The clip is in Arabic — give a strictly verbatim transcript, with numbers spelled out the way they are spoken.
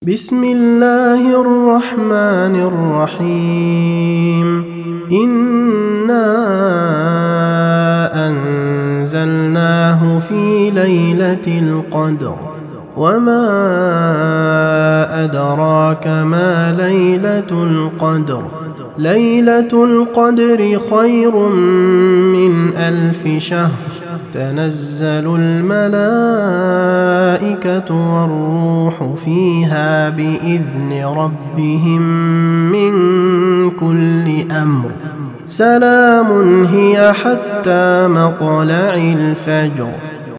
بسم الله الرحمن الرحيم إنا أنزلناه في ليلة القدر وما أدراك ما ليلة القدر ليلة القدر خير من ألف شهر تنزل الملائكة والروح فيها بإذن ربهم من كل أمر سلام هي حتى مطلع الفجر.